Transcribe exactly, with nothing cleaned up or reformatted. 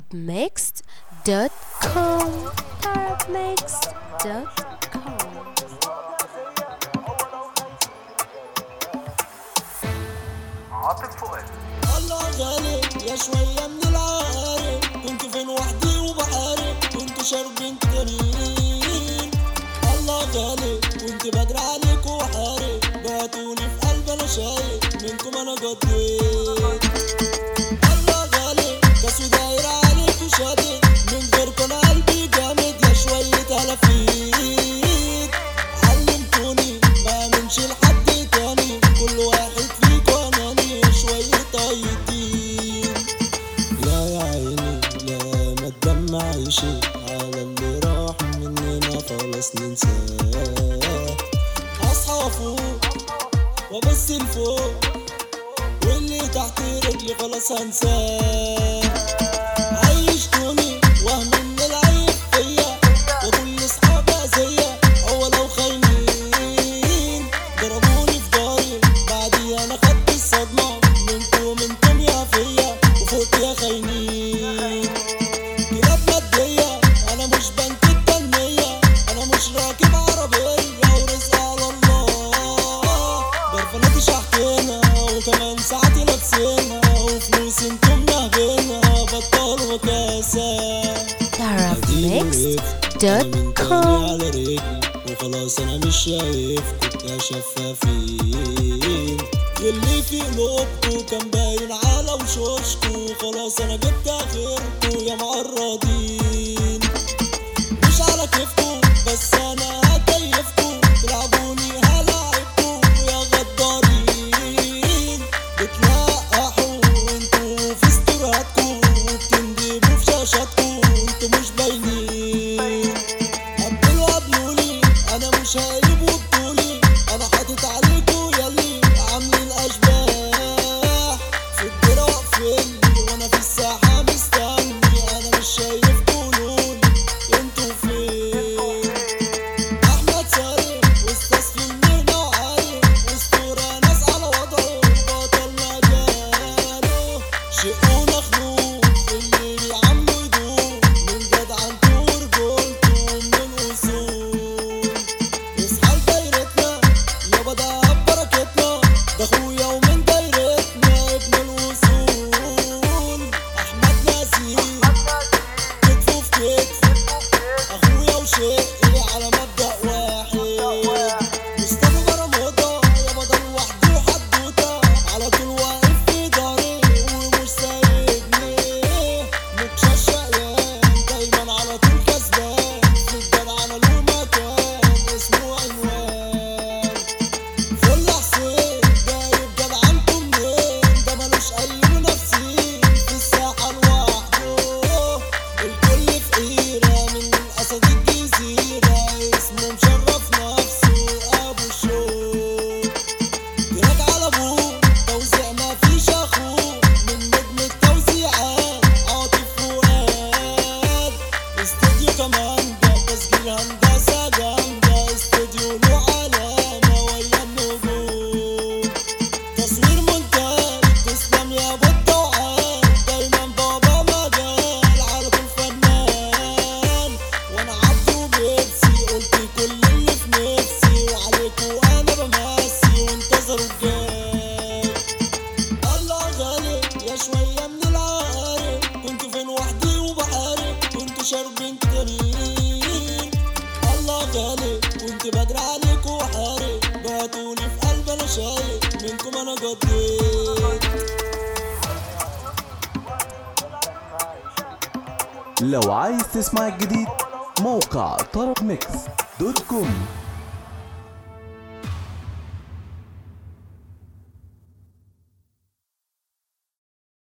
mixed dot com arab mixed dot com. عاطف فؤاد. الله غالي يا شوية من العارف، كنت فين وحدي وبحارب، كنت شرب انت جميل. الله غالي كنت بدري عليك وحارب، بعتوني في قلب انا شايف منكم انا قضيت. الله غالي كاسو داير عليك وشادد، من غيركم انا قلبي جامد يا شوية هلافيت. علمتوني ما امنش لحد تاني، كل واحد فيكم اناني شوية طيبين. لا يا عيني لا ما تدمعيش على اللي راح مننا خلاص ننساه. اصحى فوق وابص لفوق واللي تحت رجلي خلاص هنساه. عيشتوني وهم ان العيب فيا وكل اصحابي اذية، هو لو خاينين ضربوني في داري، بعدي انا خدت الصدمة منكم انتم يا فيا وفوت يا خاينين. كلاب مادية انا مش بنك التنمية، انا مش راكب عربية ورزق على الله. برفاناتي شحتنا وكمان ساعتي لابسينها، وفلوس انتم نهبينها بطل وكاسة. arab mixed dot com. على رجلي وخلاص انا مش شايفكوا يا شفافين، اللي في قلوبكوا كان باين على وشوشكوا، خلاص انا جبت اخركوا يا معرضين. مش على كيفكوا بس انا هكيفكوا، تلعبوني هلاعبكوا يا غدارين. بتلقحوا انتوا في استوراتكوا وبتندبوا في شاشاتكوا انتوا مش باينين. قبلوا قبلولي انا مش هقلب وبطولي، انا حاطط عليكوا ياللي عاملين اشباح. في الدرة واقفيني وانا في الساحة مستني، انا مش شايفكوا قولولي انتوا فين. احمد سالم واستاذ في المهنة وعارف، واسطورة ناس على وضعه بطل مجاله. شقونا خنوق اللي بيعملوا يدوم من جدعنته ورجولته من الاصول. اصحى لدايرتنا يابا ده بركتنا، ده اخويا ومن دايرتنا ابن الاصول. احمد نسيم كتفه في كتف اخويا وشقي على مبدأ واحد. مصطفى برمودا يابا ده لوحده وحدوته، على طول واقف في داري ومش سايبني. مكشة شقيان دايما على طول كسبان، في الجدعنة له مكان اسمه عنوان. فل حسين جايب جدعنته منين، ده ملوش اي منافسين في الساحة لوحده. الكل في حيرة من اسد الجزيرة، اسمه مشرف نفسه ابو الشوق. تراك على ابوه توزيع ما فيش اخوه، من نجم التوزيعات عاطف فؤاد. استوديو كمانجا تسجيل هندسة جامدة، استوديو له علامة ويا النجوم. تصوير مونتاج تسلم يا ابو التوعان، دايما بابا مجال على طول فنان. وانا عبده بيبسي قلت كل اللي في نفسي، وعليكوا انا بمسي وانتظروا الجاي. الله غالي يا شوية من العارف، كنت فين وحدي وبحارب، كنت شرب انت جميل. الله غالي كنت بدري عليك وحارب، بعتوني في قلب انا شايف منكم انا قضيت. لو عايز تسمع الجديد موقع طرب ميكس دوت كوم.